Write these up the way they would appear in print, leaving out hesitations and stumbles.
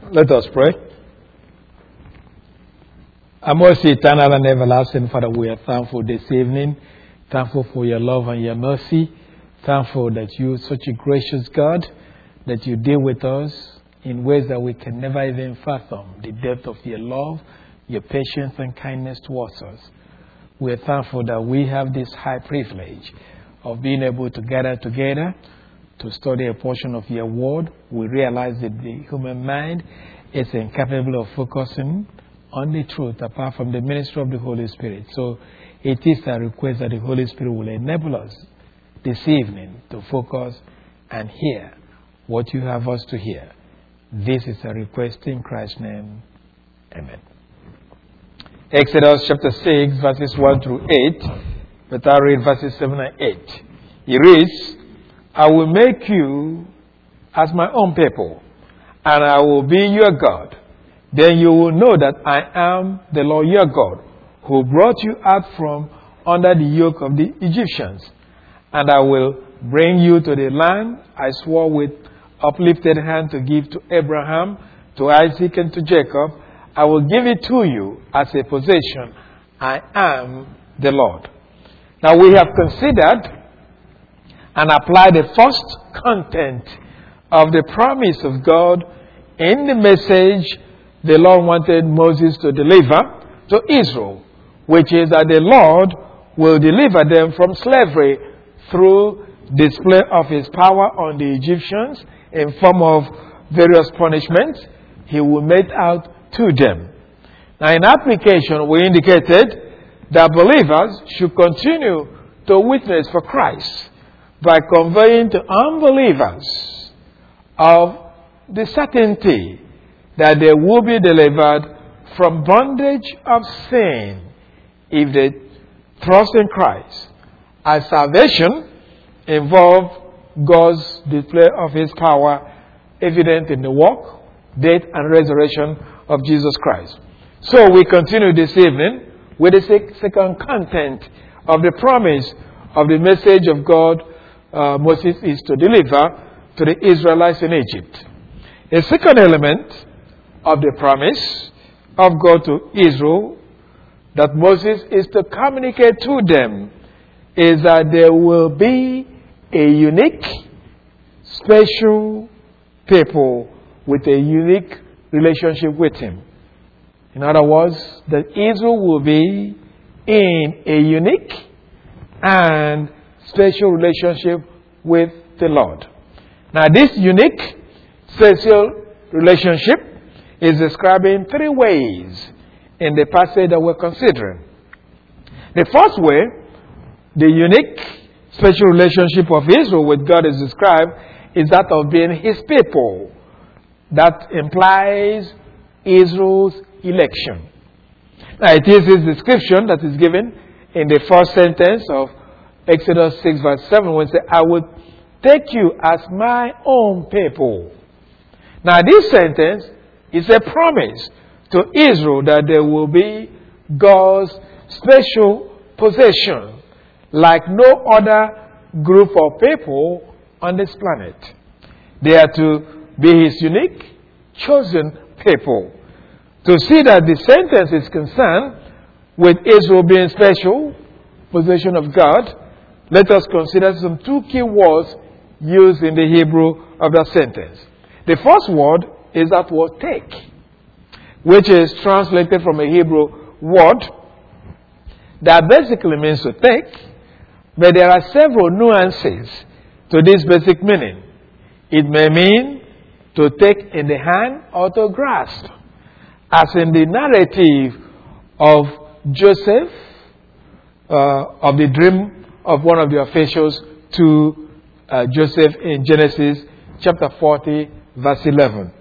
Let us pray. Our most eternal and everlasting Father, we are thankful this evening. Thankful for your love and your mercy. Thankful that you are such a gracious God, that you deal with us in ways that we can never even fathom. The depth of your love, your patience and kindness towards us. We are thankful that we have this high privilege of being able to gather together to study a portion of your word. We realize that the human mind is incapable of focusing on the truth apart from the ministry of the Holy Spirit. So it is a request that the Holy Spirit will enable us this evening to focus and hear what you have us to hear. This is a request in Christ's name. Amen. Exodus chapter 6 verses 1 through 8. But I read verses 7 and 8. It reads, I will make you as my own people, and I will be your God. Then you will know that I am the Lord your God, who brought you out from under the yoke of the Egyptians. And I will bring you to the land I swore with uplifted hand to give to Abraham, to Isaac, and to Jacob. I will give it to you as a possession. I am the Lord. Now we have considered and applied the first content of the promise of God in the message the Lord wanted Moses to deliver to Israel, which is that the Lord will deliver them from slavery through display of his power on the Egyptians in form of various punishments he will mete out to them. Now in application, we indicated that believers should continue to witness for Christ by conveying to unbelievers of the certainty that they will be delivered from bondage of sin if they trust in Christ. As salvation involves God's display of his power evident in the work, death, and resurrection of Jesus Christ. So we continue this evening with the second content of the promise of the message of God Moses is to deliver to the Israelites in Egypt. A second element of the promise of God to Israel that Moses is to communicate to them is that there will be a unique, special people with a unique relationship with him. In other words, that Israel will be in a unique and special relationship with the Lord. Now, this unique, special relationship is described in three ways in the passage that we're considering. The first way, the unique, special relationship of Israel with God is described is that of being his people. That implies Israel's election. Now, it is this description that is given in the first sentence of Exodus 6 verse 7 when it says, I will take you as my own people. Now this sentence is a promise to Israel that there will be God's special possession like no other group of people on this planet. They are to be his unique, chosen people. To see that the sentence is concerned with Israel being special possession of God, let us consider some two key words used in the Hebrew of that sentence. The first word is that word take, which is translated from a Hebrew word that basically means to take, but there are several nuances to this basic meaning. It may mean to take in the hand or to grasp, as in the narrative of Joseph, of the dream of one of the officials to Joseph in Genesis chapter 40 verse 11.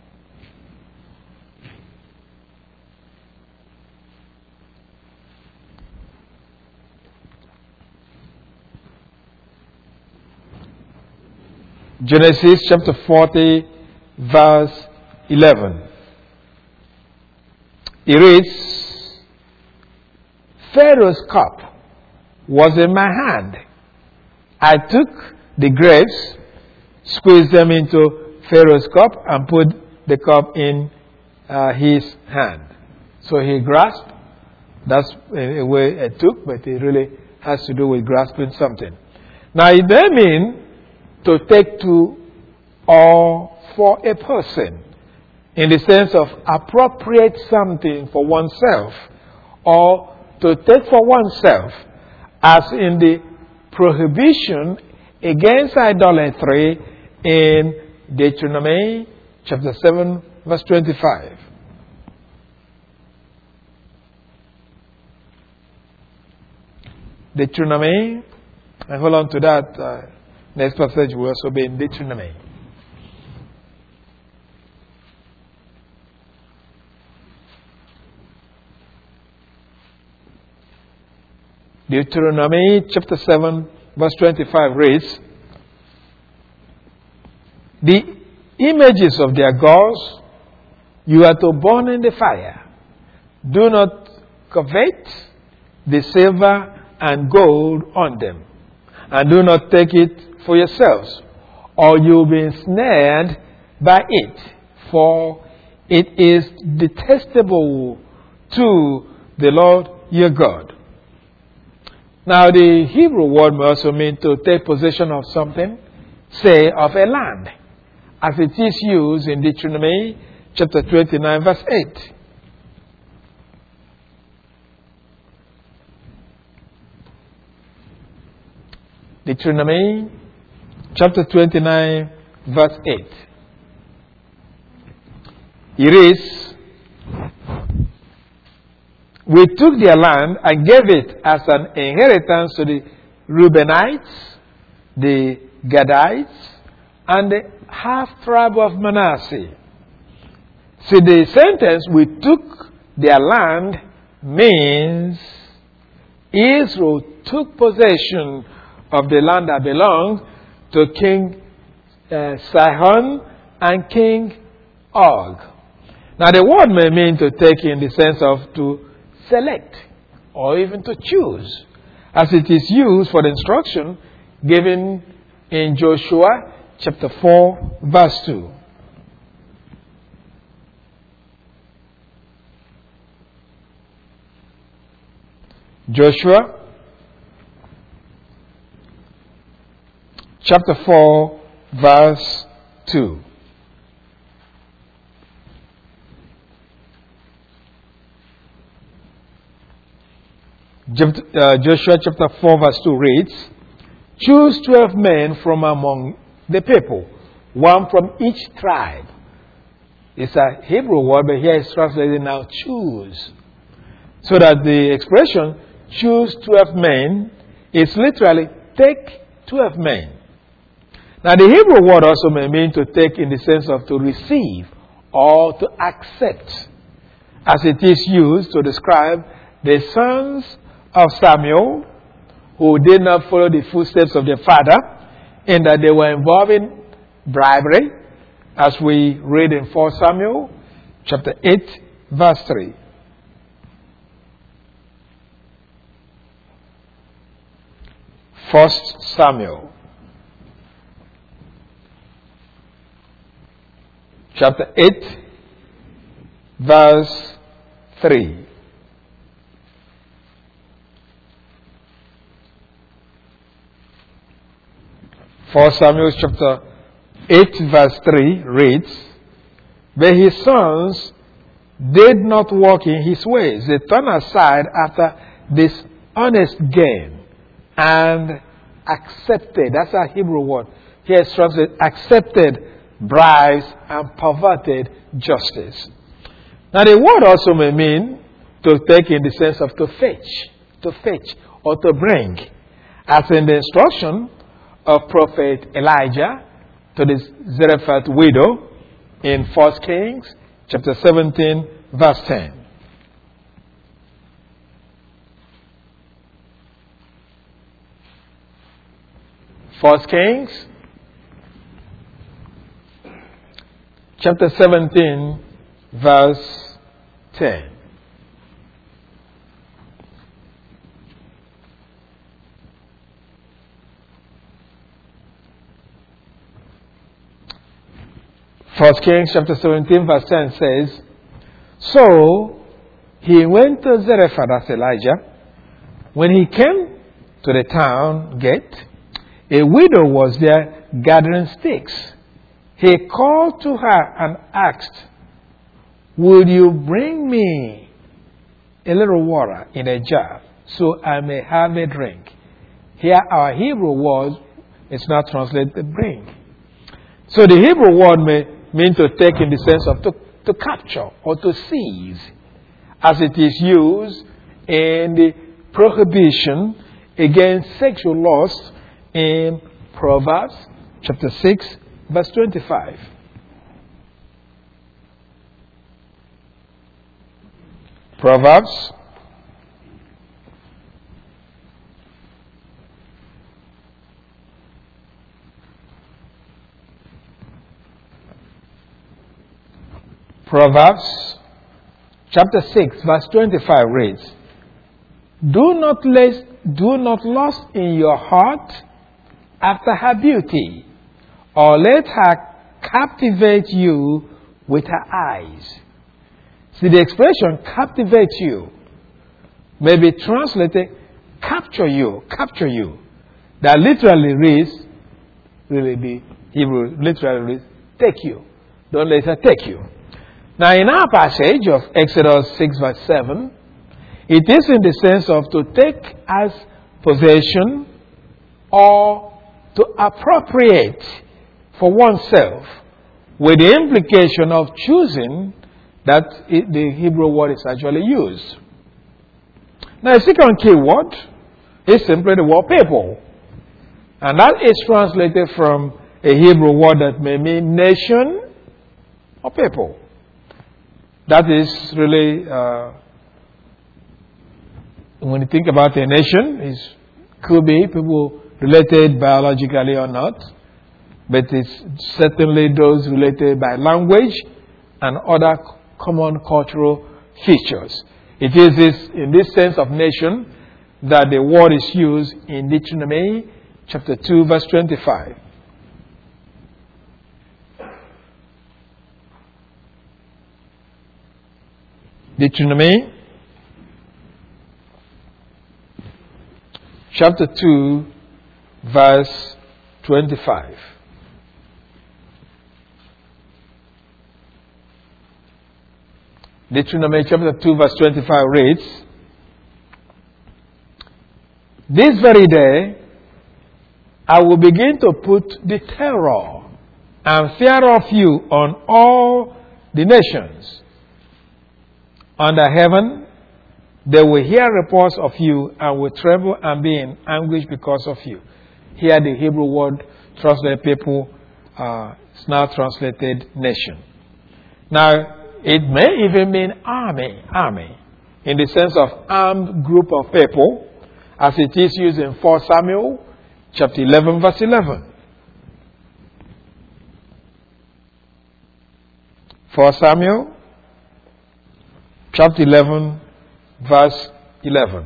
Genesis chapter 40 verse 11. It reads, Pharaoh's cup was in my hand. I took the grapes, squeezed them into Pharaoh's cup, and put the cup in his hand. So he grasped. That's a way it took, but it really has to do with grasping something. Now, it may mean to take to or for a person, in the sense of appropriate something for oneself, or to take for oneself, as in the prohibition against idolatry in Deuteronomy chapter 7, verse 25. Deuteronomy, and hold on to that. Next passage will also be in Deuteronomy. Deuteronomy chapter 7, verse 25 reads, "The images of their gods you are to burn in the fire. Do not covet the silver and gold on them, and do not take it for yourselves, or you'll be ensnared by it, for it is detestable to the Lord your God." Now, the Hebrew word may also mean to take possession of something, say of a land, as it is used in Deuteronomy chapter 29, verse 8. Deuteronomy chapter 29, verse 8. It is, "We took their land and gave it as an inheritance to the Reubenites, the Gadites, and the half-tribe of Manasseh." See, the sentence, "we took their land," means Israel took possession of the land that belonged to King Sihon and King Og. Now, the word may mean to take in the sense of to select or even to choose, as it is used for the instruction given in Joshua chapter 4, verse 2. Joshua chapter 4, verse 2. Joshua chapter 4, verse 2 reads, "Choose 12 men from among the people, one from each tribe." It's a Hebrew word, but here it's translated now, choose. So that the expression, choose 12 men, is literally take 12 men. Now, the Hebrew word also may mean to take in the sense of to receive or to accept, as it is used to describe the sons of Samuel who did not follow the footsteps of their father, in that they were involved in bribery, as we read in 1 Samuel chapter 8, verse 3. First Samuel chapter 8, verse 3. First Samuel chapter 8, verse 3 reads, "But his sons did not walk in his ways. They turned aside after this honest gain and accepted," that's a Hebrew word, here it's translated, accepted bribes and perverted justice. Now, the word also may mean to take in the sense of to fetch or to bring, as in the instruction of Prophet Elijah to the Zarephath widow in 1 Kings chapter 17, verse 10. First Kings chapter 17, verse 10. 1 Kings chapter 17 verse 10 says, So he went to Zarephath, that's Elijah. When he came to the town gate, a widow was there gathering sticks. He called to her and asked, Would you bring me a little water in a jar so I may have a drink? Here our Hebrew word is not translated bring. So the Hebrew word may mean to take in the sense of to capture or to seize, as it is used in the prohibition against sexual lust in Proverbs chapter 6 verse 25. Proverbs chapter 6 verse 25 reads, Do not lust in your heart after her beauty, or let her captivate you with her eyes. See, the expression captivate you may be translated capture you. That literally reads, Hebrew literally reads, take you. Don't let her take you. Now in our passage of Exodus 6 verse 7, it is in the sense of to take as possession or to appropriate for oneself, with the implication of choosing that the Hebrew word is actually used. Now the second key word is simply the word people. And that is translated from a Hebrew word that may mean nation or people. That is really, when you think about a nation, it could be people related biologically or not, but it's certainly those related by language and other common cultural features. It is in this sense of nation that the word is used in Deuteronomy chapter 2 verse 25. Deuteronomy chapter 2 verse 25. Deuteronomy chapter 2 verse 25 reads, This very day I will begin to put the terror and fear of you on all the nations under heaven. They will hear reports of you and will tremble and be in anguish because of you. Here the Hebrew word translated people is now translated nation. Now, it may even mean army, in the sense of armed group of people, as it is used in 1 Samuel chapter 11 verse 11. 1 Samuel chapter 11 verse 11.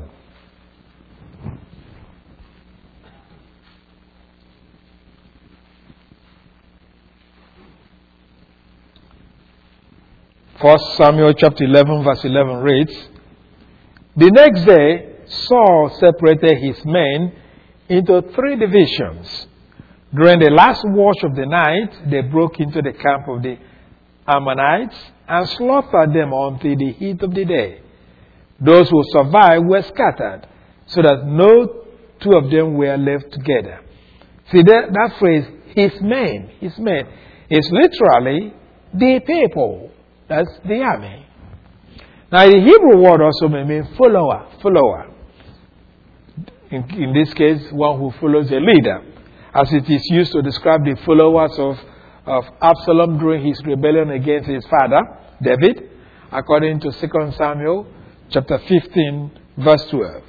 First Samuel chapter 11 verse 11 reads, The next day Saul separated his men into 3 divisions. During the last watch of the night, they broke into the camp of the Ammonites and slaughtered them until the heat of the day. Those who survived were scattered, so that no 2 of them were left together. See, that phrase, his men, is literally the people. That's the army. Now, the Hebrew word also may mean follower. In this case, one who follows a leader, as it is used to describe the followers of Absalom during his rebellion against his father, David, according to 2 Samuel chapter 15, verse 12.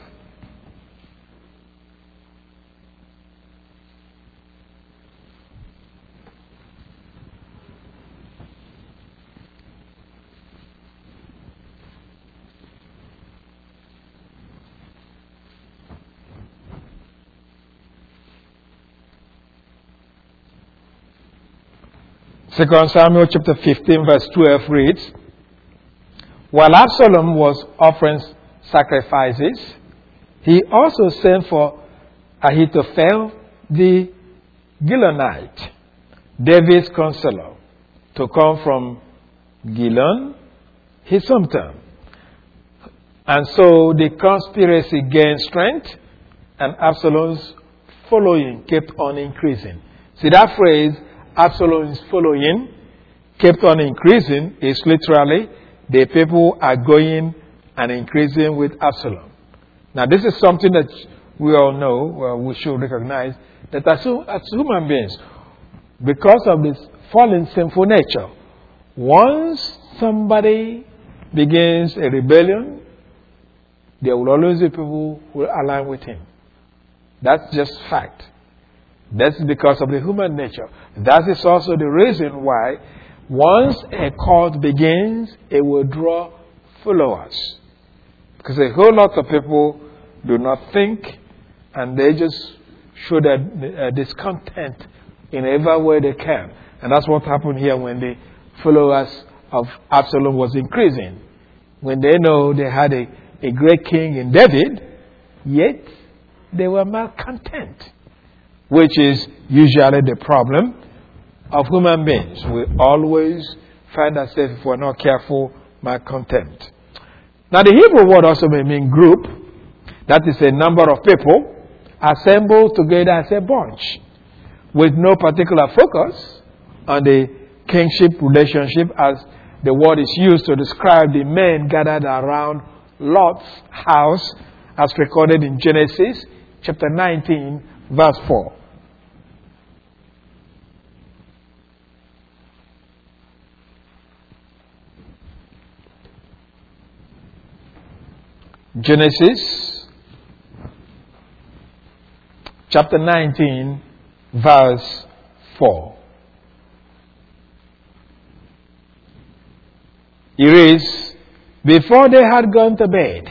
2 Samuel chapter 15 verse 12 reads, while Absalom was offering sacrifices, he also sent for Ahithophel the Gilonite, David's counselor, to come from Gilon, his hometown. And so the conspiracy gained strength, and Absalom's following kept on increasing. See, that phrase, Absalom's following kept on increasing, is literally the people are going and increasing with Absalom. Now, this is something that we all know, we should recognize, that as human beings, because of this fallen sinful nature, once somebody begins a rebellion, there will always be people who will align with him. That's just fact. That's because of the human nature. That is also the reason why once a cult begins, it will draw followers. Because a whole lot of people do not think, and they just show their discontent in every way they can. And that's what happened here when the followers of Absalom was increasing. When they know they had a great king in David, yet they were malcontent, which is usually the problem of human beings. We always find ourselves, if we're not careful, malcontent. Now, the Hebrew word also may mean group. That is a number of people assembled together as a bunch with no particular focus on the kingship relationship, as the word is used to describe the men gathered around Lot's house as recorded in Genesis chapter 19 verse 4. Genesis chapter 19 verse 4. It reads, before they had gone to bed,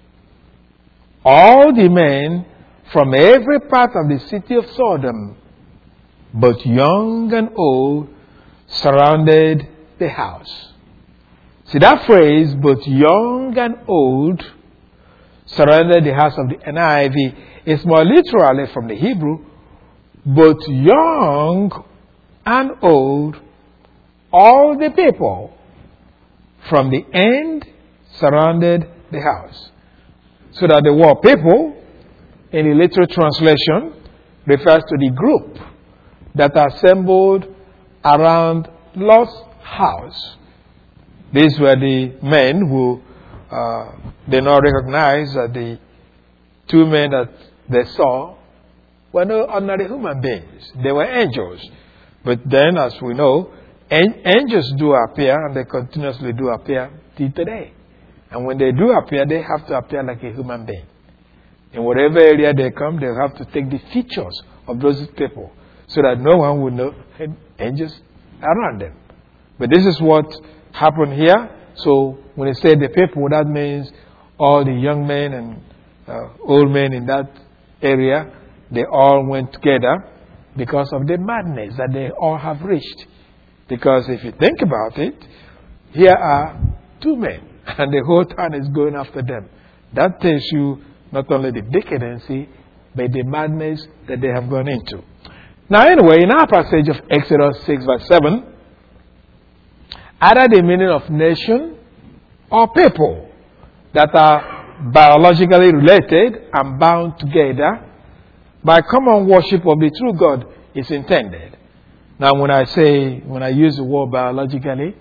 all the men from every part of the city of Sodom, both young and old, surrounded the house. See, that phrase, both young and old, surrounded the house of the NIV, is more literally from the Hebrew, both young and old, all the people from the end surrounded the house. So that the word people in the literal translation refers to the group that are assembled around Lot's house. These were the men who they now recognize that the two men that they saw were no ordinary human beings. They were angels. But then, as we know, angels do appear, and they continuously do appear till today. And when they do appear, they have to appear like a human being. In whatever area they come, they have to take the features of those people so that no one will know angels around them. But this is what happened here. So when they say the people, that means all the young men and old men in that area, they all went together because of the madness that they all have reached. Because if you think about it, here are two men, and the whole town is going after them. That tells you not only the decadency, but the madness that they have gone into. Now anyway, in our passage of Exodus 6 verse 7, either the meaning of nation or people that are biologically related and bound together by common worship of the true God is intended. Now, when I use the word biologically,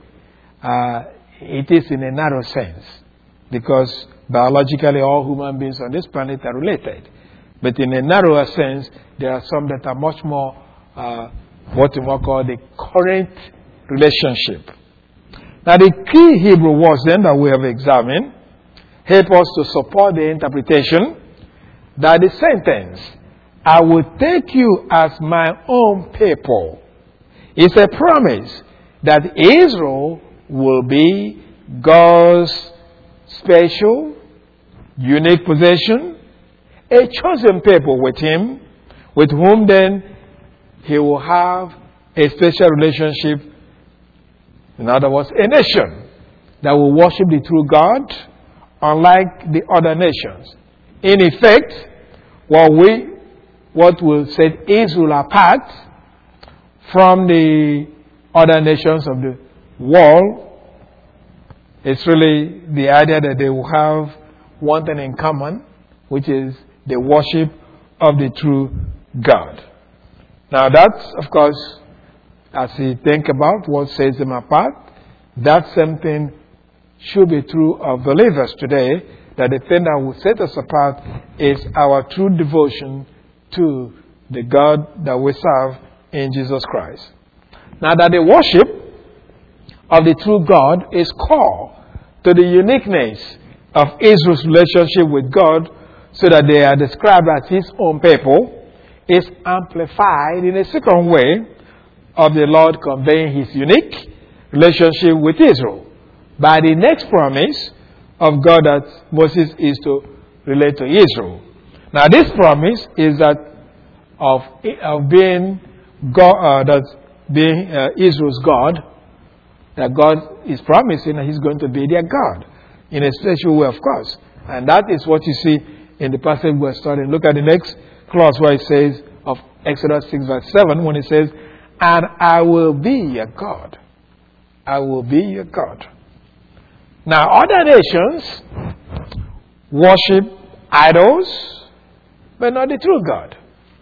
it is in a narrow sense, because biologically all human beings on this planet are related. But in a narrower sense, there are some that are much more what we might call the current relationship. Now, the key Hebrew words then that we have examined help us to support the interpretation that the sentence, I will take you as my own people, is a promise that Israel will be God's special, unique possession, a chosen people with Him, with whom then He will have a special relationship In other words, a nation that will worship the true God, unlike the other nations. In effect, what will set Israel apart from the other nations of the world is really the idea that they will have one thing in common, which is the worship of the true God. Now that's, of course, as you think about what sets them apart, that same thing should be true of believers today, that the thing that will set us apart is our true devotion to the God that we serve in Jesus Christ. Now that the worship of the true God is core to the uniqueness of Israel's relationship with God, so that they are described as His own people, is amplified in a second way of the Lord conveying His unique relationship with Israel by the next promise of God that Moses is to relate to Israel. Now this promise is that of being God, being Israel's God, that God is promising that He's going to be their God in a special way, of course. And that is what you see in the passage we're studying. Look at the next clause where it says, of Exodus 6 verse 7, when it says, and I will be your God. I will be your God. Now, other nations worship idols, but not the true God.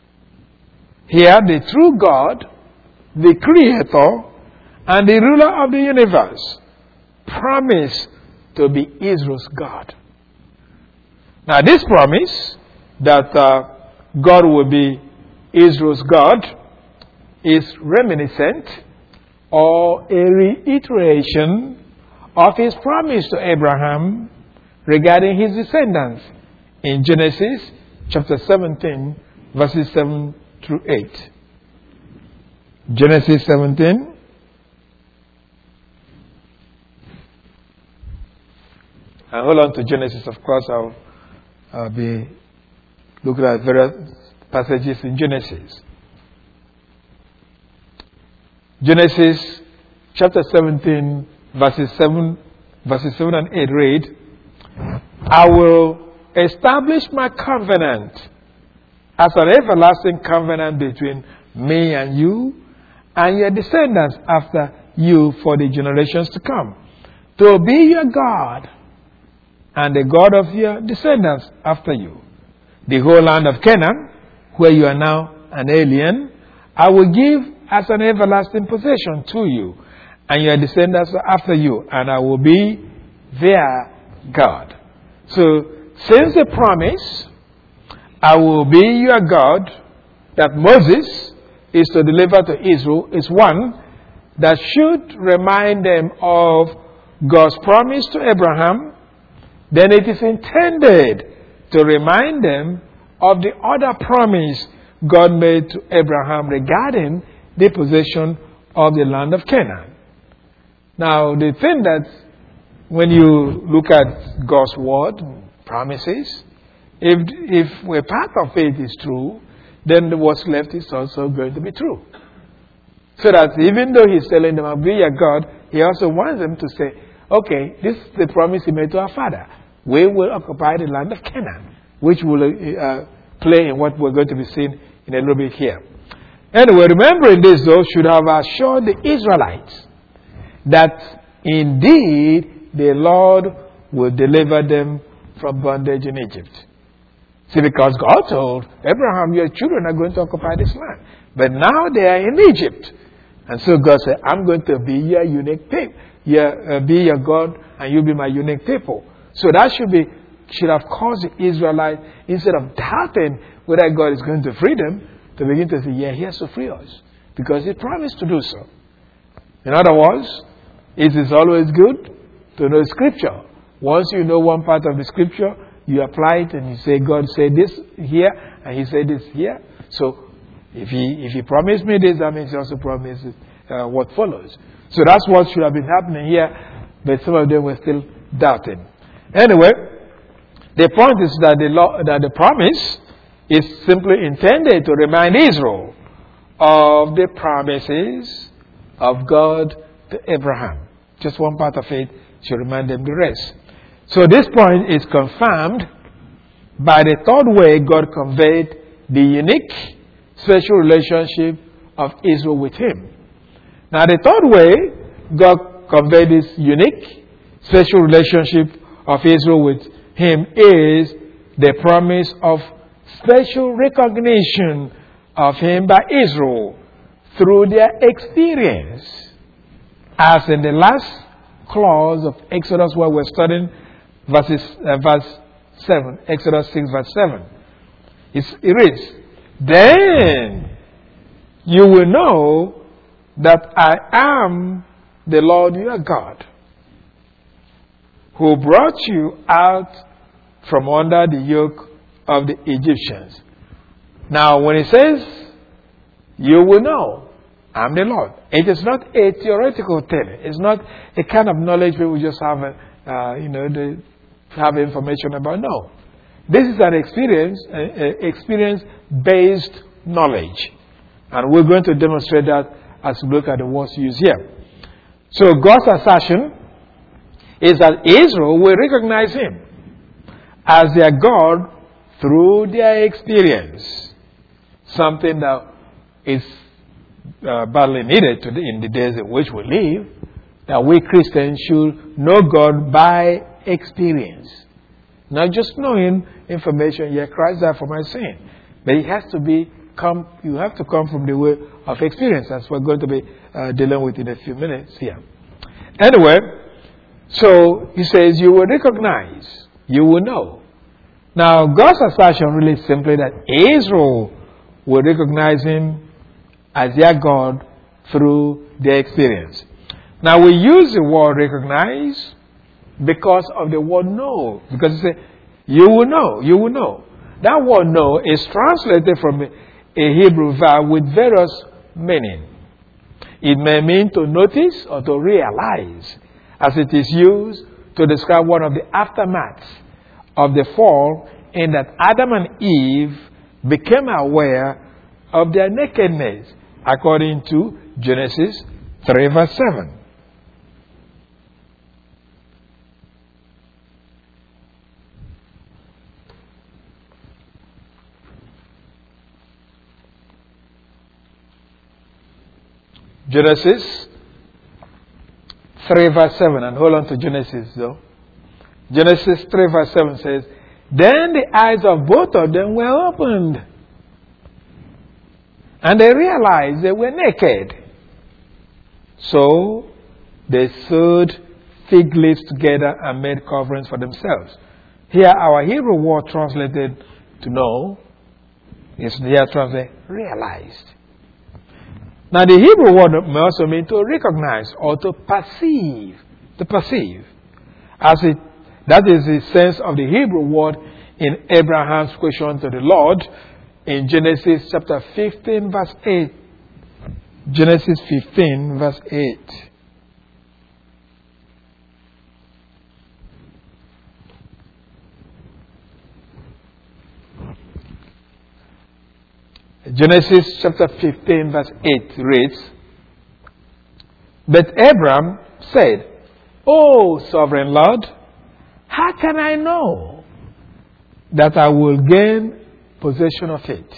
Here, the true God, the Creator, and the ruler of the universe promise to be Israel's God. Now, this promise that God will be Israel's God is reminiscent or a reiteration of His promise to Abraham regarding his descendants in Genesis chapter 17, verses 7 through 8. Genesis 17. And hold on to Genesis, of course. I'll be looking at various passages in Genesis. Genesis chapter 17, verses 7 and 8 read, I will establish my covenant as an everlasting covenant between me and you and your descendants after you for the generations to come, to be your God and the God of your descendants after you. The whole land of Canaan, where you are now an alien, I will give as an everlasting possession to you and your descendants after you, and I will be their God. So, since the promise, I will be your God, that Moses is to deliver to Israel, is one that should remind them of God's promise to Abraham, then it is intended to remind them of the other promise God made to Abraham regarding the possession of the land of Canaan. Now, the thing that when you look at God's word, promises, if a part of it is true, then what's left is also going to be true. So that even though He's telling them, I'll be your God, He also wants them to say, okay, this is the promise He made to our father. We will occupy the land of Canaan, which will play in what we're going to be seeing in a little bit here. Anyway, remembering this, though, should have assured the Israelites that indeed the Lord will deliver them from bondage in Egypt. See, because God told Abraham, your children are going to occupy this land. But now they are in Egypt. And so God said, I'm going to be your unique people. Be your God, and you'll be my unique people. So that should have caused the Israelites, instead of doubting whether God is going to free them, to begin to say, yeah, He has to free us. Because He promised to do so. In other words, it is always good to know Scripture. Once you know one part of the Scripture, you apply it and you say, God said this here, and He said this here. So, if He promised me this, that means He also promised what follows. So that's what should have been happening here, but some of them were still doubting. Anyway, the point is that the promise is simply intended to remind Israel of the promises of God to Abraham. Just one part of it should remind them the rest. So this point is confirmed by the third way God conveyed the unique special relationship of Israel with him. Now the third way God conveyed this unique special relationship of Israel with him is the promise of special recognition of him by Israel through their experience. As in the last clause of Exodus where we're studying verse 7, Exodus 6 verse 7. It reads, "Then you will know that I am the Lord your God, who brought you out from under the yoke of the Egyptians." Now, when it says, "you will know I'm the Lord," it is not a theoretical thing. It's not a kind of knowledge people just have, they have information about. No. This is an experience-based knowledge. And we're going to demonstrate that as we look at the words used here. So God's assertion is that Israel will recognize him as their God through their experience. Something that is badly needed in the days in which we live, that we Christians should know God by experience. Not just knowing information, yeah, Christ died for my sin. But it has to you have to come from the way of experience, as we're going to be dealing with in a few minutes here. Anyway, so he says, you will recognize, you will know. Now, God's assertion really is simply that Israel will recognize him as their God through their experience. Now, we use the word recognize because of the word know. Because it says, you will know, you will know. That word know is translated from a Hebrew verb with various meaning. It may mean to notice or to realize, as it is used to describe one of the aftermaths of the fall, in that Adam and Eve became aware of their nakedness, according to Genesis 3 verse 7. Genesis 3 verse 7, and hold on to Genesis though. Genesis 3 verse 7 says, "Then the eyes of both of them were opened, and they realized they were naked. So they sewed fig leaves together and made coverings for themselves." Here our Hebrew word translated to know is here translated realized. Now the Hebrew word may also mean to recognize or to perceive. To perceive. That is the sense of the Hebrew word in Abraham's question to the Lord in Genesis chapter 15 verse 8. Genesis 15 verse 8. Genesis chapter 15 verse 8 reads, "But Abram said, O sovereign Lord, how can I know that I will gain possession of it?"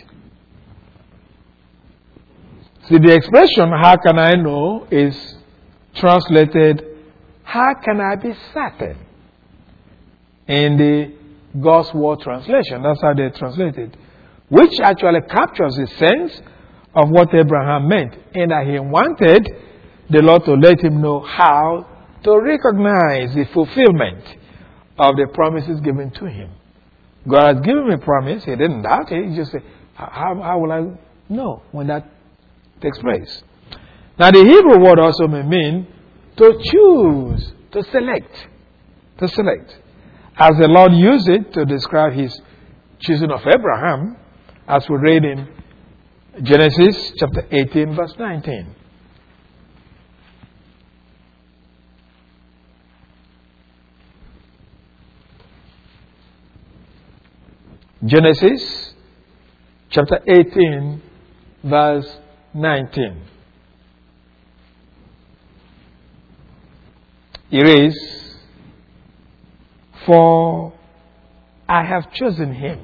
See, the expression, "how can I know," is translated, "how can I be certain?" in the God's Word translation. That's how they translate it. Which actually captures the sense of what Abraham meant, in that he wanted the Lord to let him know how to recognize the fulfillment of the promises given to him. God has given me a promise. He didn't doubt it. He just said, how will I know when that takes place? Now the Hebrew word also may mean to choose, to select. To select. As the Lord used it to describe his choosing of Abraham, as we read in Genesis chapter 18 verse 19. Genesis chapter 18 verse 19. It is, for I have chosen him,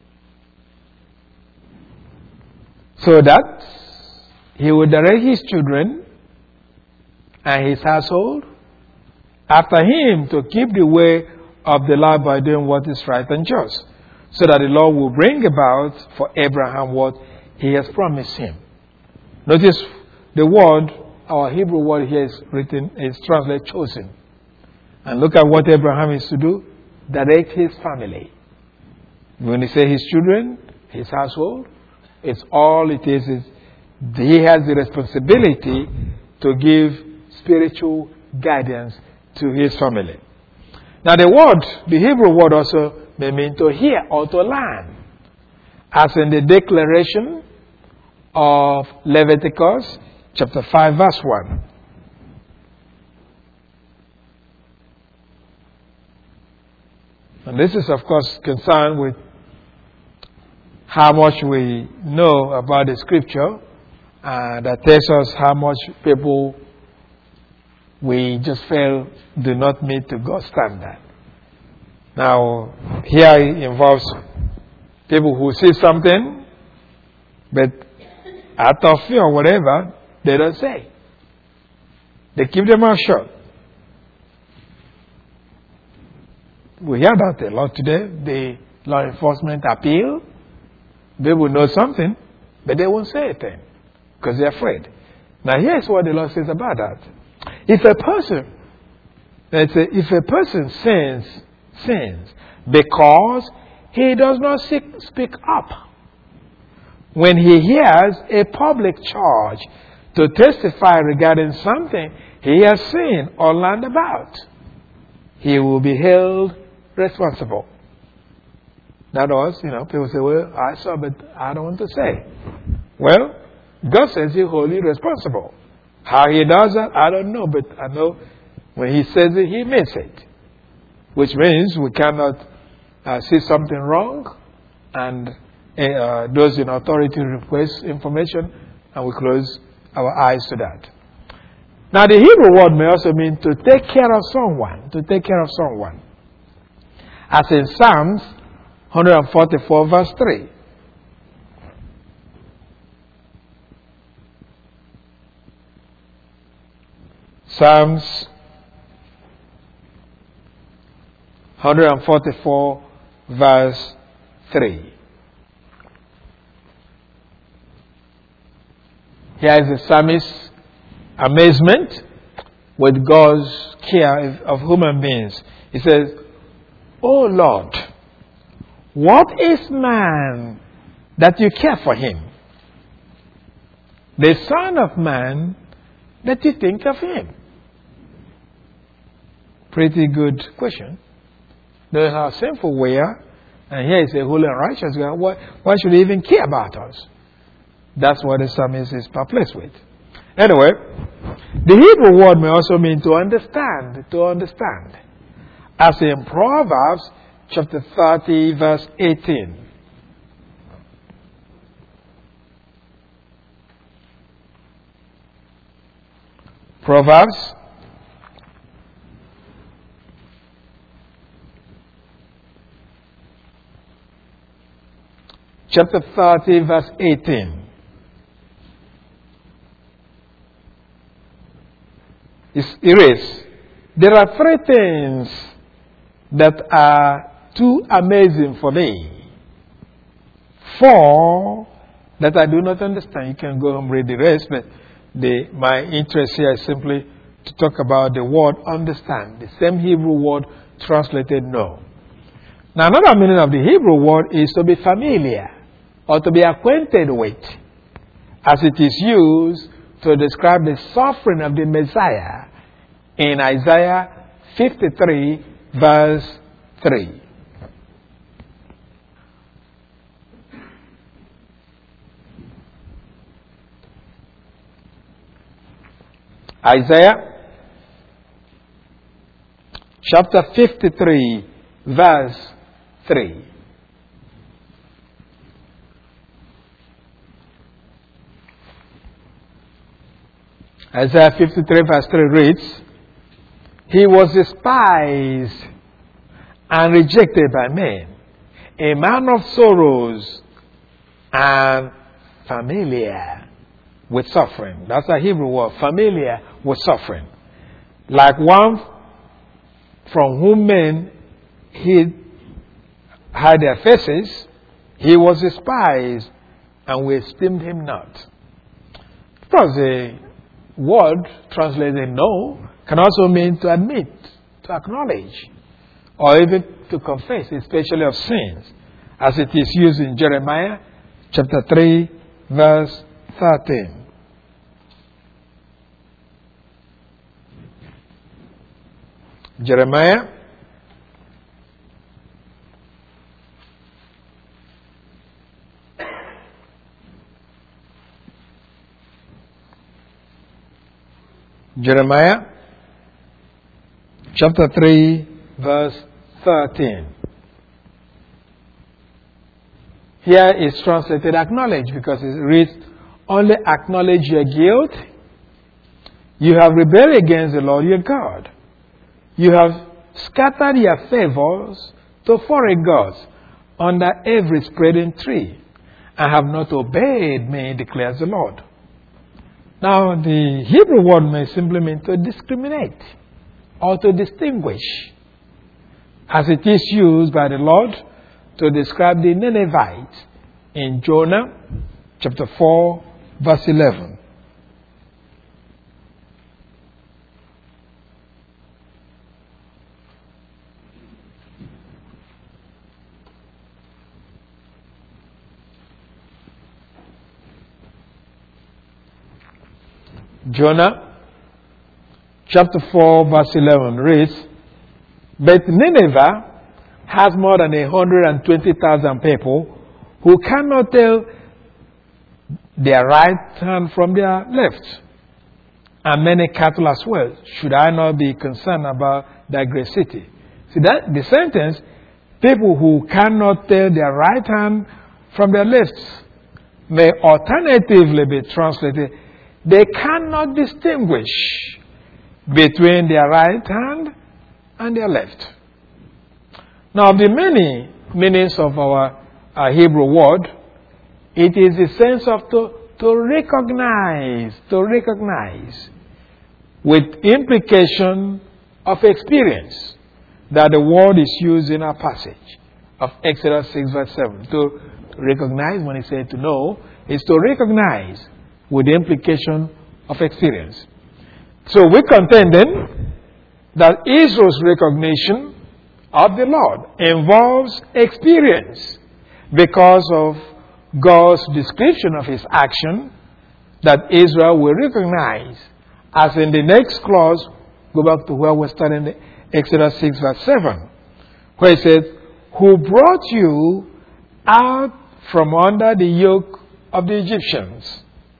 so that he will direct his children and his household after him to keep the way of the Lord by doing what is right and just, so that the Lord will bring about for Abraham what he has promised him. Notice the word, our Hebrew word here is written, is translated chosen. And look at what Abraham is to do. Direct his family. When he says his children, his household, it's all it is he has the responsibility to give spiritual guidance to his family. Now the Hebrew word also may mean to hear or to learn. As in the declaration of Leviticus chapter 5 verse 1. And this is, of course, concerned with how much we know about the scripture that tells us how much people we just feel do not meet to God's standard. Now, here it involves people who see something, but out of fear or whatever, they don't say. They keep their mouth shut. We hear that a lot today. The law enforcement appeal. They will know something, but they won't say anything because they're afraid. Now, here's what the Lord says about that. If a person sins because he does not speak up when he hears a public charge to testify regarding something he has seen or learned about, he will be held responsible. That was, people say, well, I saw, but I don't want to say. Well, God says he's wholly responsible. How he does that, I don't know, but I know when he says it, he means it. Which means we cannot see something wrong and those in authority request information and we close our eyes to that. Now the Hebrew word may also mean to take care of someone, As in Psalms 144 verse 3. Psalms 144 verse 3. Here is the psalmist's amazement with God's care of human beings. He says, "O Lord, what is man that you care for him? The Son of Man that you think of him?" Pretty good question. Knowing how sinful we are, and here is a holy and righteous God, why should he even care about us? That's what the psalmist is perplexed with. Anyway, the Hebrew word may also mean to understand, As in Proverbs chapter 30 verse 18. Proverbs chapter 30 verse 18. It is, there are three things that are too amazing for me. 4 that I do not understand. You can go home and read the rest, but my interest here is simply to talk about the word understand, the same Hebrew word translated know. Now, another meaning of the Hebrew word is to be familiar or to be acquainted with, as it is used to describe the suffering of the Messiah in Isaiah 53 verse 3. Isaiah chapter 53 verse 3. Isaiah 53 verse 3 reads, He was despised and rejected by men, a man of sorrows and familiar with suffering. That's a Hebrew word, familiar with suffering. Like one from whom men hid their faces, he was despised, and we esteemed him not. Of course, the word translated know can also mean to admit, to acknowledge, or even to confess, especially of sins, as it is used in Jeremiah chapter 3, verse 13. Jeremiah chapter 3, verse 13. Here is translated acknowledge, because it reads, only acknowledge your guilt. You have rebelled against the Lord your God. You have scattered your favors to foreign gods under every spreading tree, and have not obeyed me, declares the Lord. Now, the Hebrew word may simply mean to discriminate or to distinguish, as it is used by the Lord to describe the Ninevites in Jonah chapter 4, verse 11. Jonah chapter 4 verse 11 reads, but Nineveh has more than 120,000 people who cannot tell their right hand from their left, and many cattle as well. Should I not be concerned about that great city? See that the sentence, people who cannot tell their right hand from their left, may alternatively be translated, they cannot distinguish between their right hand and their left. Now, the many meanings of our Hebrew word, it is the sense of to recognize, with implication of experience, that the word is used in our passage of Exodus 6 verse 7. To recognize, when it says to know, is to recognize with the implication of experience. So we contend then that Israel's recognition of the Lord involves experience because of God's description of his action that Israel will recognize. As in the next clause, go back to where we're studying Exodus 6 verse 7, where it says, who brought you out from under the yoke of the Egyptians.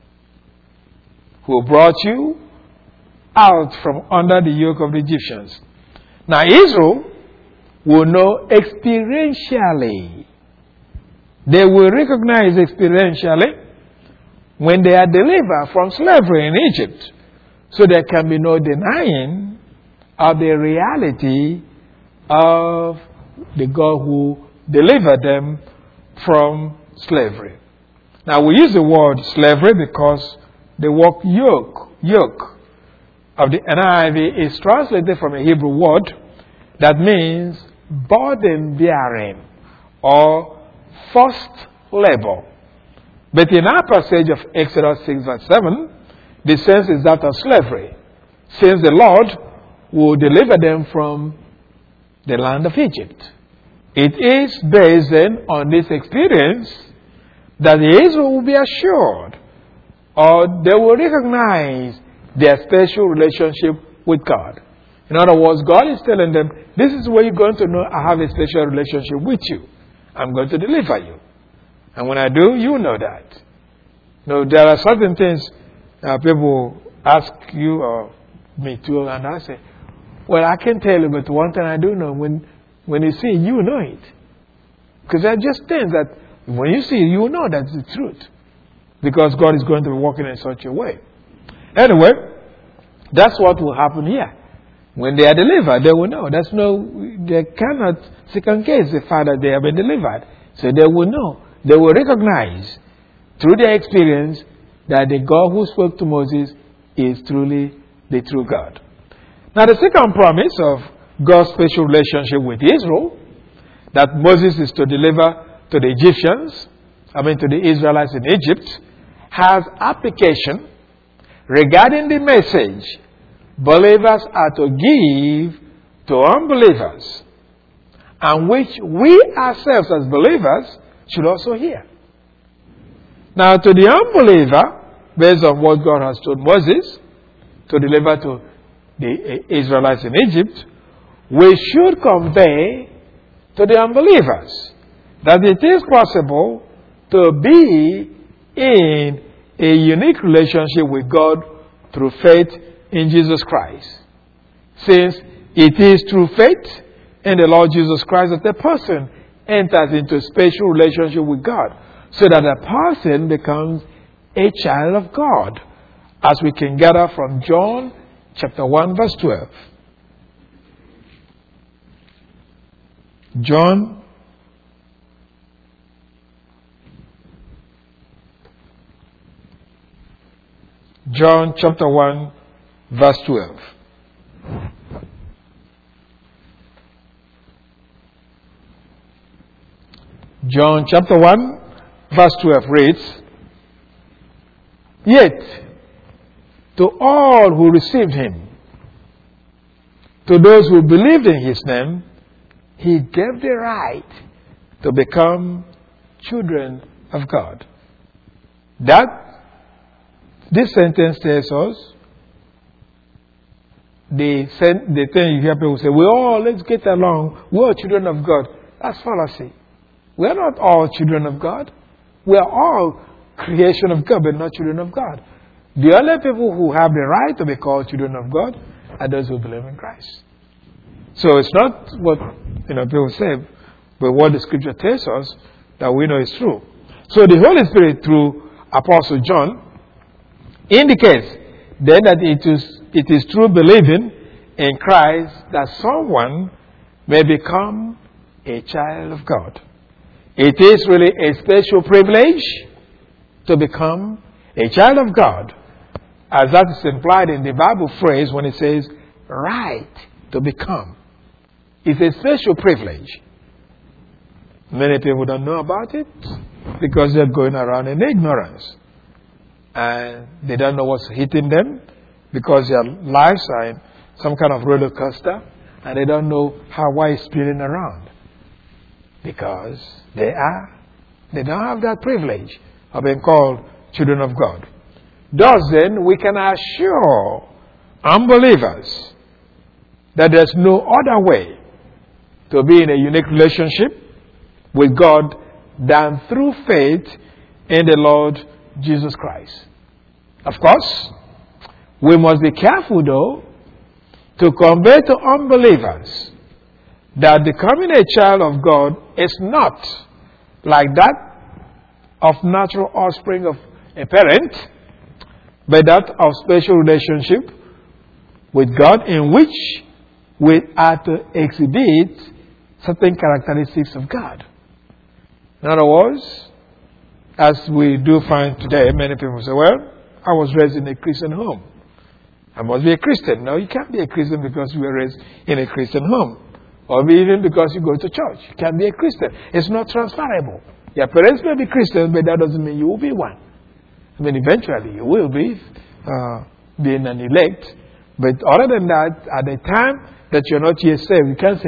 Who brought you out from under the yoke of the Egyptians. Now Israel will know experientially. They will recognize experientially when they are delivered from slavery in Egypt. So there can be no denying of the reality of the God who delivered them from slavery. Now we use the word slavery because the word yoke of the NIV is translated from a Hebrew word that means burden bearing or forced labor. But in our passage of Exodus 6 verse 7, the sense is that of slavery, since the Lord will deliver them from the land of Egypt. It is based then on this experience that Israel will be assured, or they will recognize their special relationship with God. In other words, God is telling them, this is where you're going to know I have a special relationship with you. I'm going to deliver you. And when I do, you know that. Now, there are certain things people ask you or me too, and I say, well, I can tell you, but one thing I do know, when you see it, you know it. Because there are just things that when you see it, you know that's the truth. Because God is going to be working in such a way. Anyway, that's what will happen here. When they are delivered, they will know. They cannot second guess the fact that they have been delivered. So they will know. They will recognize through their experience that the God who spoke to Moses is truly the true God. Now the second promise of God's special relationship with Israel, that Moses is to deliver to the Egyptians, to the Israelites in Egypt, has application regarding the message believers are to give to unbelievers, and which we ourselves as believers should also hear. Now, to the unbeliever, based on what God has told Moses to deliver to the Israelites in Egypt, we should convey to the unbelievers that it is possible to be in a unique relationship with God through faith in Jesus Christ. Since it is through faith in the Lord Jesus Christ that a person enters into a special relationship with God, so that a person becomes a child of God, as we can gather from John chapter 1 verse 12. John chapter 1 verse 12. John chapter 1 verse 12 reads, "Yet to all who received him, to those who believed in his name, he gave the right to become children of God." This sentence tells us the thing you hear people say, let's get along, we're all children of God. That's fallacy. We are not all children of God. We are all creation of God, but not children of God. The only people who have the right to be called children of God are those who believe in Christ. So it's not what people say, but what the Scripture tells us that we know is true. So the Holy Spirit, through Apostle John, indicates then that it is through believing in Christ that someone may become a child of God. It is really a special privilege to become a child of God, as that is implied in the Bible phrase when it says right to become. It's a special privilege. Many people don't know about it because they're going around in ignorance. And they don't know what's hitting them because their lives are in some kind of roller coaster, and they don't know why it's spinning around. Because they don't have that privilege of being called children of God. Thus then, we can assure unbelievers that there's no other way to be in a unique relationship with God than through faith in the Lord Jesus Christ. Of course, we must be careful though to convey to unbelievers that becoming a child of God is not like that of natural offspring of a parent, but that of special relationship with God in which we are to exhibit certain characteristics of God. In other words, as we do find today, many people say, I was raised in a Christian home. I must be a Christian. No, you can't be a Christian because you were raised in a Christian home. Or even because you go to church. You can't be a Christian. It's not transferable. Your parents may be Christians, but that doesn't mean you will be one. Eventually you will be being an elect. But other than that, at the time that you're not yet saved, you can't say,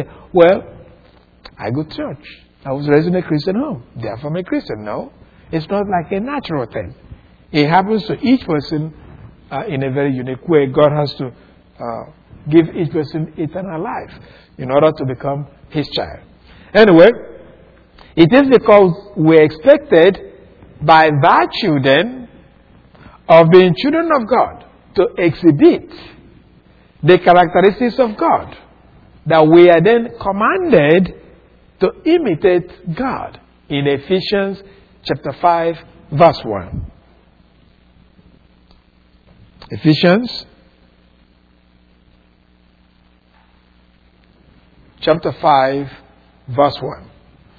I go to church. I was raised in a Christian home. Therefore I'm a Christian. No. It's not like a natural thing. It happens to each person in a very unique way. God has to give each person eternal life in order to become his child. Anyway, it is because we're expected by virtue then of being children of God to exhibit the characteristics of God that we are then commanded to imitate God in Ephesians chapter 5 verse 1. Ephesians chapter 5, verse 1.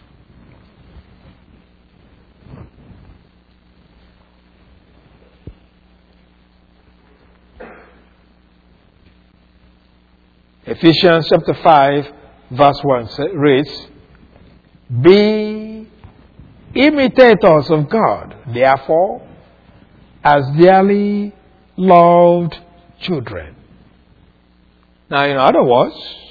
Ephesians chapter 5, verse 1 reads, "Be imitators of God, therefore, as dearly loved children." Now, in other words,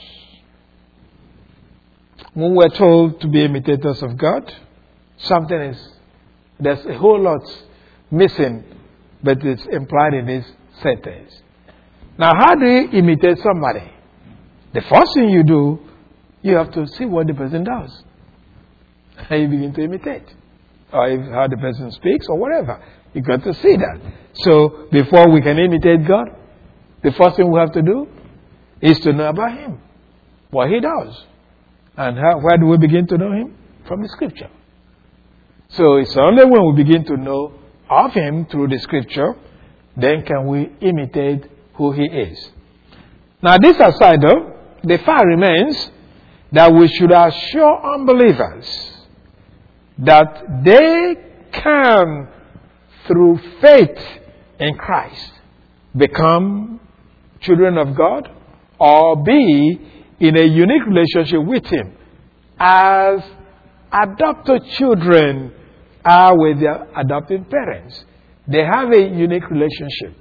when we're told to be imitators of God, there's a whole lot missing, but it's implied in this sentence. Now, how do you imitate somebody? The first thing you do, you have to see what the person does. And you begin to imitate. Or how the person speaks or whatever. You got to see that. So, before we can imitate God, the first thing we have to do is to know about Him. What He does. And where do we begin to know Him? From the Scripture. So, it's only when we begin to know of Him through the Scripture, then can we imitate who He is. Now, this aside though, the fact remains that we should assure unbelievers that they can, through faith in Christ, become children of God or be in a unique relationship with Him as adopted children are with their adopted parents. They have a unique relationship.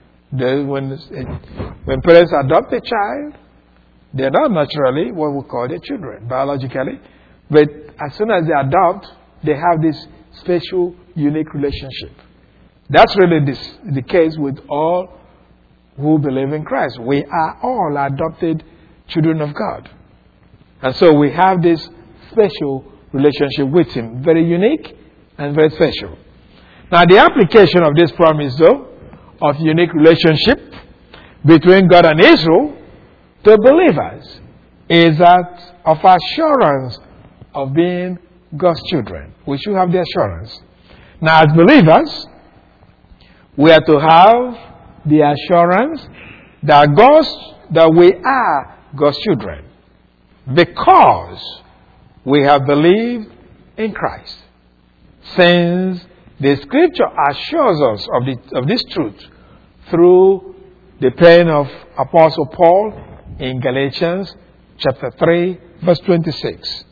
When parents adopt a child, they're not naturally what we call their children, biologically. But as soon as they adopt, they have this special, unique relationship. That's really the case with all who believe in Christ. We are all adopted children of God. And so we have this special relationship with Him. Very unique and very special. Now the application of this promise, though, of unique relationship between God and Israel to believers is that of assurance of being God's children. We should have the assurance. Now, as believers, we are to have the assurance that we are God's children because we have believed in Christ. Since the Scripture assures us of this truth through the pen of Apostle Paul in Galatians chapter 3, verse 26.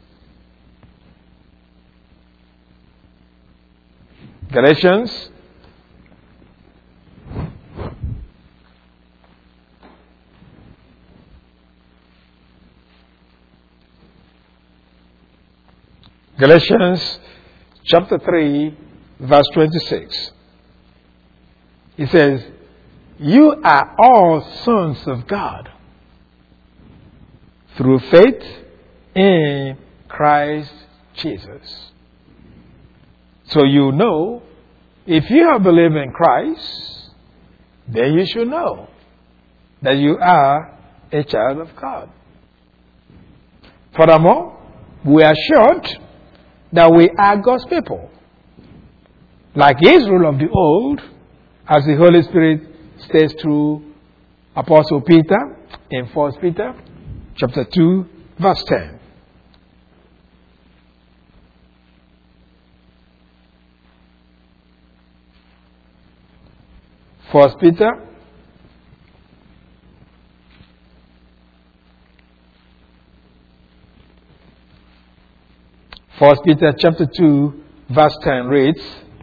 Galatians chapter 3, verse 26. It says, "You are all sons of God through faith in Christ Jesus." So you know, if you have believed in Christ, then you should know that you are a child of God. Furthermore, we are assured that we are God's people. Like Israel of the old, as the Holy Spirit states through Apostle Peter in 1 Peter chapter 2, verse 10. First Peter chapter 2, verse 10 reads,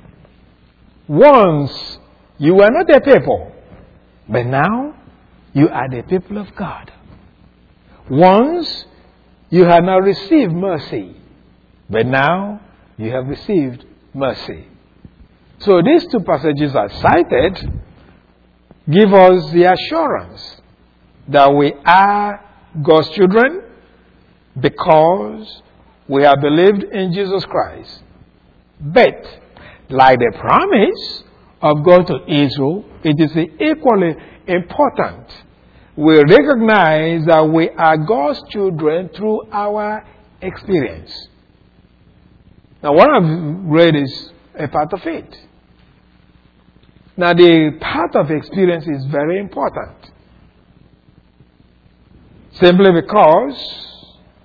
"Once you were not a people, but now you are the people of God. Once you had not received mercy, but now you have received mercy." So these two passages are cited give us the assurance that we are God's children because we have believed in Jesus Christ. But, like the promise of God to Israel, it is equally important we recognize that we are God's children through our experience. Now, what I've read is a part of it. Now, the part of experience is very important. Simply because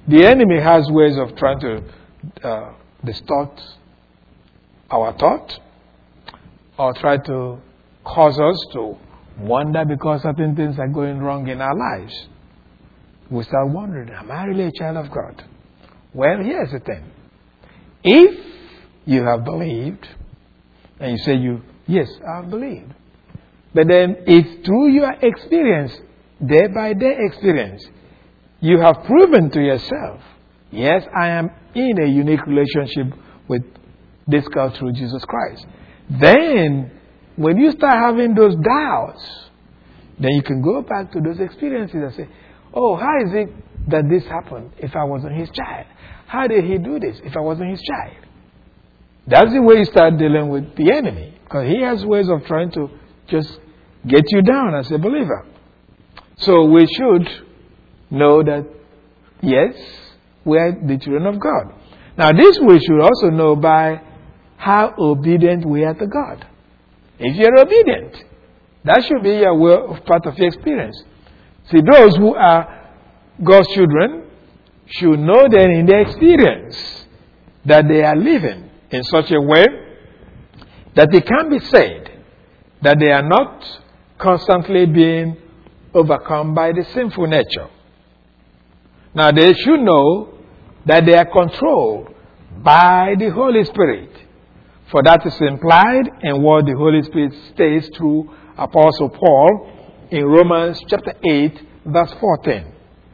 The enemy has ways of trying to distort our thought or try to cause us to wonder because certain things are going wrong in our lives. We start wondering, am I really a child of God? Well, here's the thing. If you have believed, and you say, yes, I've believed. But then if through your experience, day by day experience, you have proven to yourself, yes, I am in a unique relationship with this God through Jesus Christ. Then, when you start having those doubts, then you can go back to those experiences and say, oh, how is it that this happened if I wasn't his child? How did he do this if I wasn't his child? That's the way you start dealing with the enemy. Because he has ways of trying to just get you down as a believer. So we should know that, yes, we are the children of God. Now this we should also know by how obedient we are to God. If you're obedient, that should be part of your experience. See, those who are God's children should know that in their experience that they are living in such a way that it can be said that they are not constantly being overcome by the sinful nature. Now they should know that they are controlled by the Holy Spirit. For that is implied in what the Holy Spirit states through Apostle Paul in Romans chapter 8, verse 14.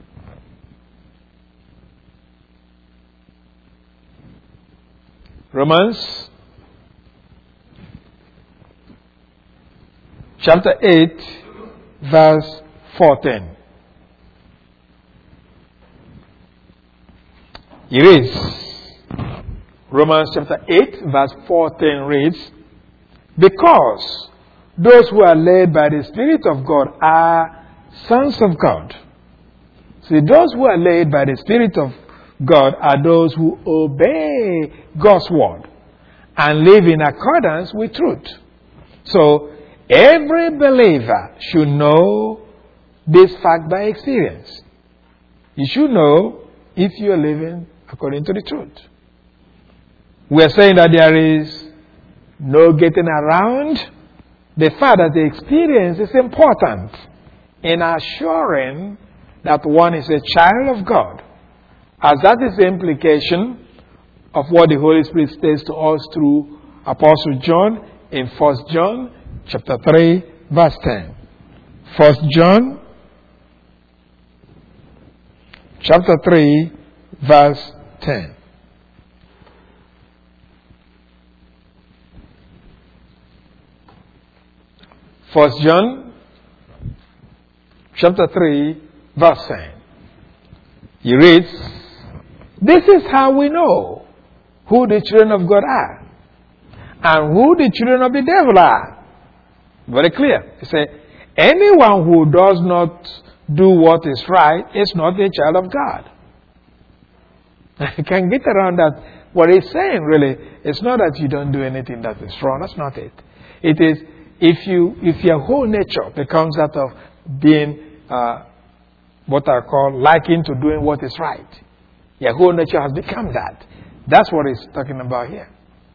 Romans chapter 8, verse 14. It reads, Romans chapter 8, verse 14 reads, because those who are led by the Spirit of God are sons of God. See, those who are led by the Spirit of God are those who obey God's word and live in accordance with truth. So, every believer should know this fact by experience. You should know if you are living according to the truth. We are saying that there is no getting around the fact that the experience is important in assuring that one is a child of God, as that is the implication of what the Holy Spirit says to us through Apostle John in 1 John chapter 3, verse 10. 1 John chapter 3, verse 10. First John chapter 3, verse 10. He reads, this is how we know who the children of God are and who the children of the devil are. Very clear. He said, anyone who does not do what is right is not a child of God. I can get around that. What he's saying really, it's not that you don't do anything that is wrong. That's not it. It is, if your whole nature becomes that of being what I call liking to doing what is right, your whole nature has become that. That's what he's talking about here.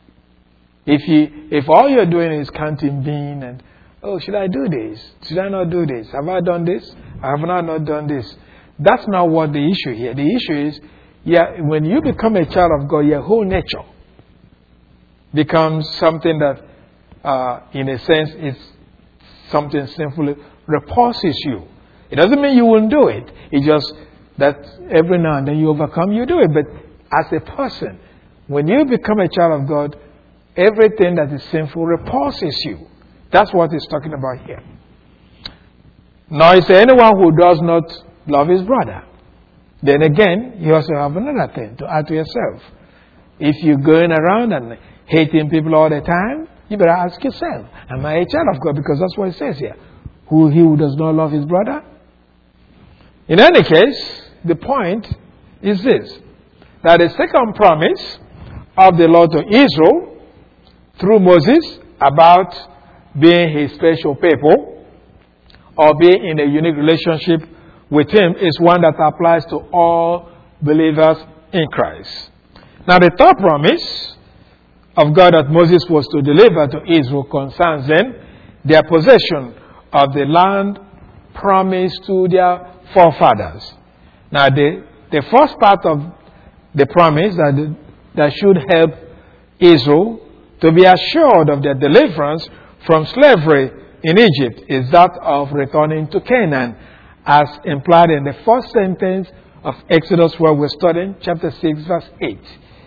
If all you're doing is counting bean and, oh, should I do this? Should I not do this? Have I done this? Have I not done this? That's not what the issue here. The issue is, when you become a child of God, your whole nature becomes something that in a sense, it's something sinful, repulses you. It doesn't mean you won't do it. It's just that every now and then you overcome, you do it. But as a person, when you become a child of God, everything that is sinful repulses you. That's what he's talking about here. Now, he says, anyone who does not love his brother. Then again, you also have another thing to add to yourself. If you're going around and hating people all the time, you better ask yourself, am I a child of God? Because that's what it says here. He who does not love his brother? In any case, the point is this, that the second promise of the Lord to Israel through Moses about being his special people or being in a unique relationship with him is one that applies to all believers in Christ. Now the third promise of God that Moses was to deliver to Israel concerns then their possession of the land promised to their forefathers. Now the first part of the promise that should help Israel to be assured of their deliverance from slavery in Egypt is that of returning to Canaan, as implied in the first sentence of Exodus where we're studying, chapter 6, verse 8.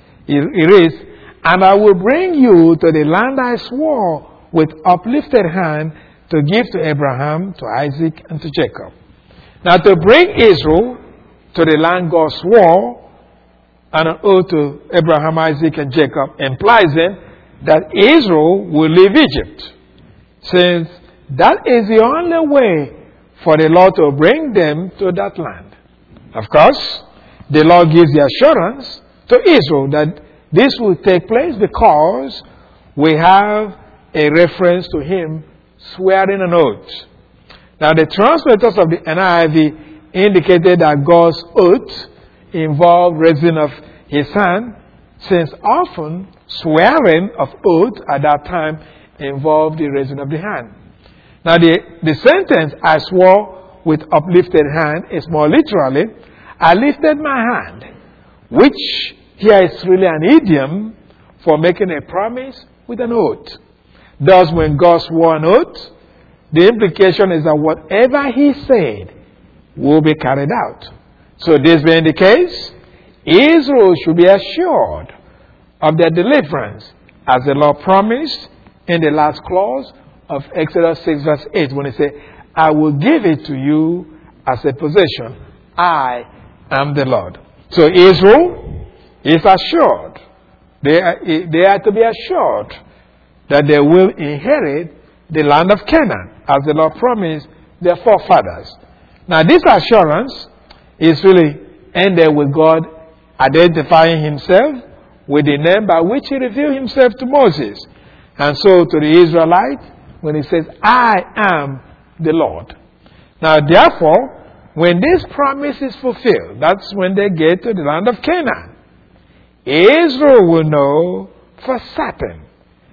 It reads, "And I will bring you to the land I swore with uplifted hand to give to Abraham, to Isaac, and to Jacob." Now, to bring Israel to the land God swore and an oath to Abraham, Isaac, and Jacob implies then that Israel will leave Egypt, since that is the only way for the Lord to bring them to that land. Of course, the Lord gives the assurance to Israel that this will take place because we have a reference to him swearing an oath. Now, the translators of the NIV indicated that God's oath involved raising of his hand, since often swearing of oath at that time involved the raising of the hand. Now, the sentence, "I swore with uplifted hand," is more literally, "I lifted my hand," which here is really an idiom for making a promise with an oath. Thus, when God swore an oath, the implication is that whatever he said will be carried out. So, this being the case, Israel should be assured of their deliverance, as the Lord promised in the last clause of Exodus 6, verse 8, when he said, "I will give it to you as a possession. I am the Lord." So Israel is assured. They are to be assured that they will inherit the land of Canaan, as the Lord promised their forefathers. Now, this assurance is really ended with God identifying himself with the name by which he revealed himself to Moses. And so to the Israelites, when he says, "I am the Lord." Now, therefore, when this promise is fulfilled, that's when they get to the land of Canaan. Israel will know for certain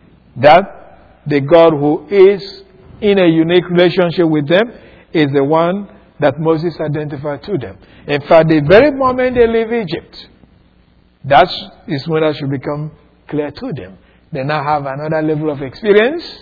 that the God who is in a unique relationship with them is the one that Moses identified to them. In fact, the very moment they leave Egypt, that is when that should become clear to them. They now have another level of experience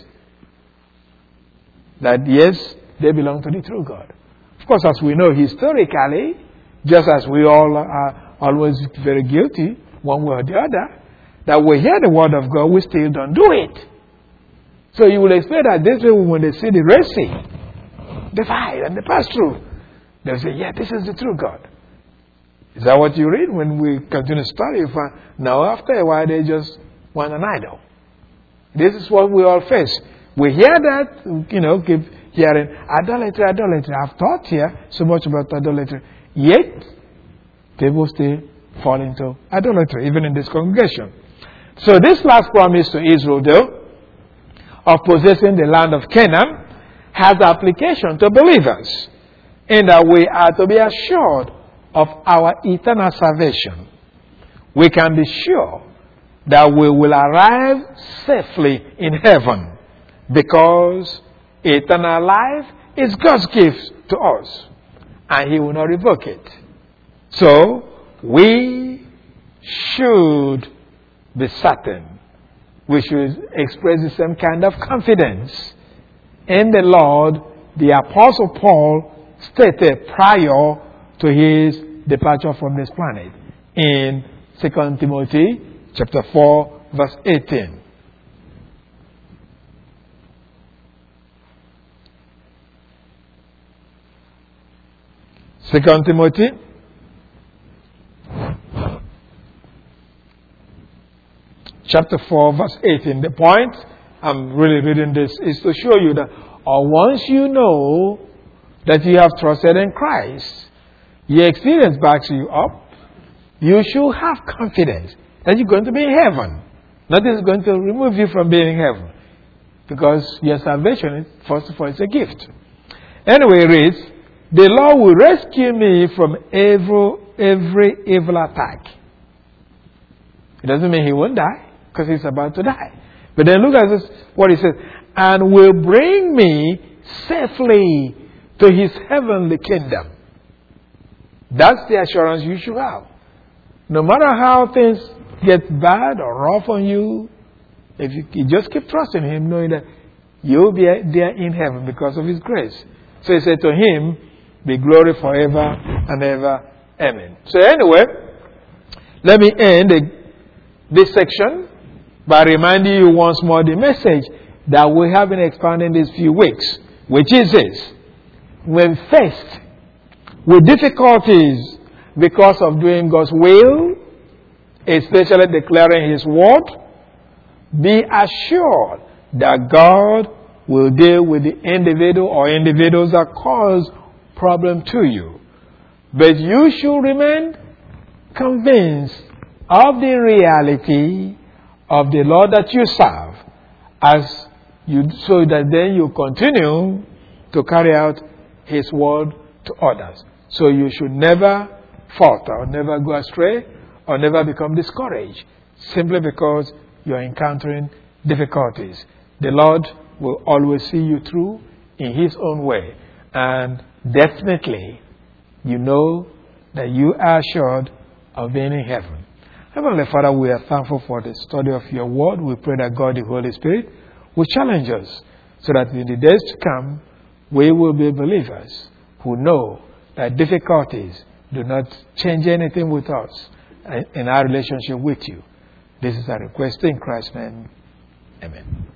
that, yes, they belong to the true God. Of course, as we know historically, just as we all are always very guilty, one way or the other, that we hear the word of God, we still don't do it. So you will expect that this people, when they see the Red Sea, divide and they pass through, they'll say, "Yeah, this is the true God." Is that what you read? When we continue to study, you find, now after a while, they just want an idol. This is what we all face. We hear that, keep hearing idolatry, idolatry. I've taught here so much about idolatry. Yet, people still fall into idolatry, even in this congregation. So this last promise to Israel, though, of possessing the land of Canaan, has application to believers, in that we are to be assured of our eternal salvation. We can be sure that we will arrive safely in heaven, because eternal life is God's gift to us, and he will not revoke it. So, we should be certain. We should express the same kind of confidence in the Lord the Apostle Paul stated prior to his departure from this planet in 2 Timothy chapter 4, verse 18. Second Timothy chapter 4, verse 18. The point I'm really reading this is to show you that once you know that you have trusted in Christ, your experience backs you up, you should have confidence that you're going to be in heaven. Nothing is going to remove you from being in heaven, because your salvation is, first of all, it's a gift. Anyway, it reads, "The Lord will rescue me from every evil attack. It doesn't mean he won't die, because he's about to die. But then look at this, what he says. And will bring me safely to his heavenly kingdom. That's the assurance you should have. No matter how things get bad or rough on you, if you just keep trusting him, knowing that you'll be there in heaven because of his grace. So he said, to him be glory forever and ever. Amen. So anyway, let me end this section by reminding you once more the message that we have been expounding these few weeks, which is this. When faced with difficulties because of doing God's will, especially declaring his word, be assured that God will deal with the individual or individuals that cause problem to you. But you should remain convinced of the reality of the Lord that you serve, so that then you continue to carry out his word to others. So you should never falter, or never go astray, or never become discouraged, simply because you are encountering difficulties. The Lord will always see you through in his own way. And definitely, you know that you are assured of being in heaven. Heavenly Father, we are thankful for the study of your word. We pray that God, the Holy Spirit, will challenge us so that in the days to come, we will be believers who know that difficulties do not change anything with us in our relationship with you. This is our request in Christ's name. Amen.